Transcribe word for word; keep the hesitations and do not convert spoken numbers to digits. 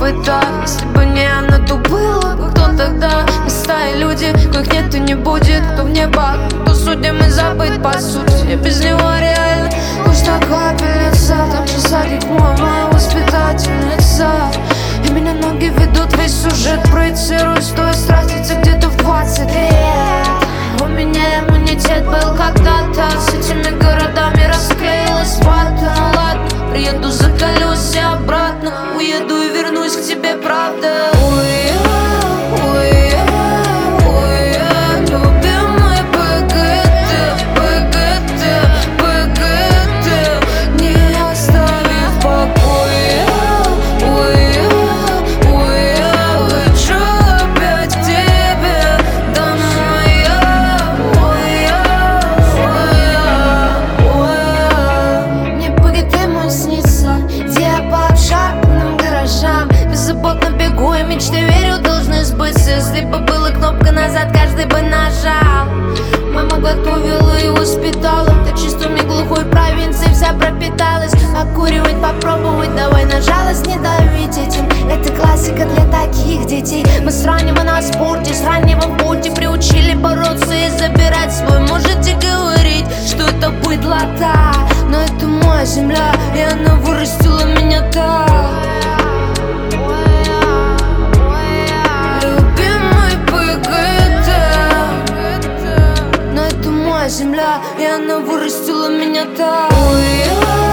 испытать. Если бы не она, то было бы кто тогда? Мы стаи люди, коих нет и не будет. Кто в небо, кто судим и забыть по сути. Я без него реально пуста капельница. Там же садик мой, моя воспитательница. И меня ноги ведут, весь сюжет проецирует. Стоит стратиться где-то в двадцать лет. У меня иммунитет был когда-то. С этими городами расклеилась вата. Ну ладно, приеду, заколюсь и обратно. Уеду и вернусь к тебе, правда. Беззаботно бегу, и мечты, верю, должны сбыться. Если бы была кнопка назад, каждый бы нажал. Мама готовила и воспитала. Так чувствами глухой провинции вся пропиталась. Окуривать, попробовать, давай на жалость не давить этим. Это классика для таких детей. Мы с раннего на спорте, с раннего в пути приучили бороться и забирать свой. Можете говорить, что это быдлота, но это моя земля, и она вырастила меня так. Земля, и она вырастила меня так.